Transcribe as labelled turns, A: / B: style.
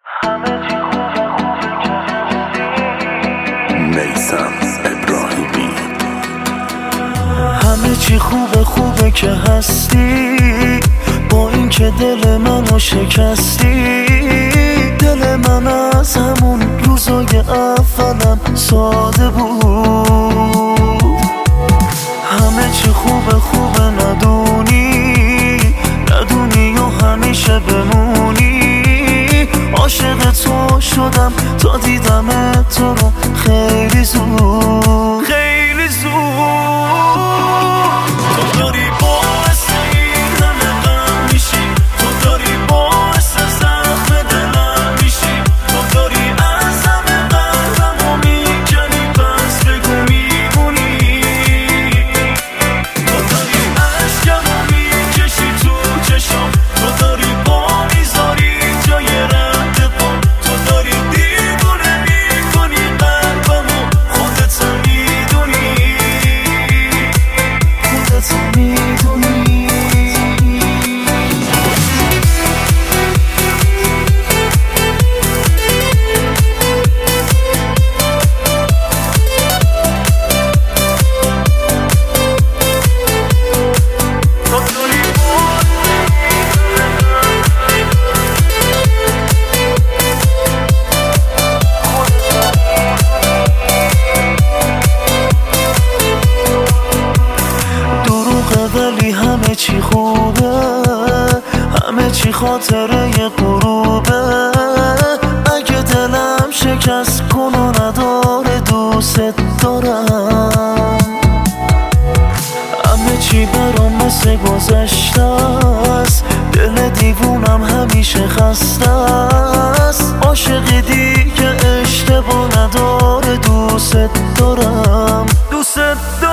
A: میثم ابراهیمی.
B: همه چی خوبه که هستی، با این که دل منو شکستی. دل من از همون روزای اولم ساده بود. همه چی خوبه ندونی و همیشه بمونی. عاشق تو شدم تا دیدم تو رو خیلی زود، خیلی زود. تو داری باعث این همه غم میشی، تو داری باعث زخم دلم میشی. تو داری از همه قلبمو میکنی، پس بگو میمونی. تو داری عشقمو میکشی تو چشام، تو داری با میذاری جای رد پا. تو داری دیوونه میکنی قلبمو، خودت میدونی، خودت میدونی. ولی همه چی خوبه، همه چی خاطره غروبه. اگه دلم شکست کن و نداره، دوست دارم. همه چی برام مثل گذشته است، دل دیوونم همیشه خسته است. عاشق دیگه اشتباه نداره، دوست دارم، دوست دارم.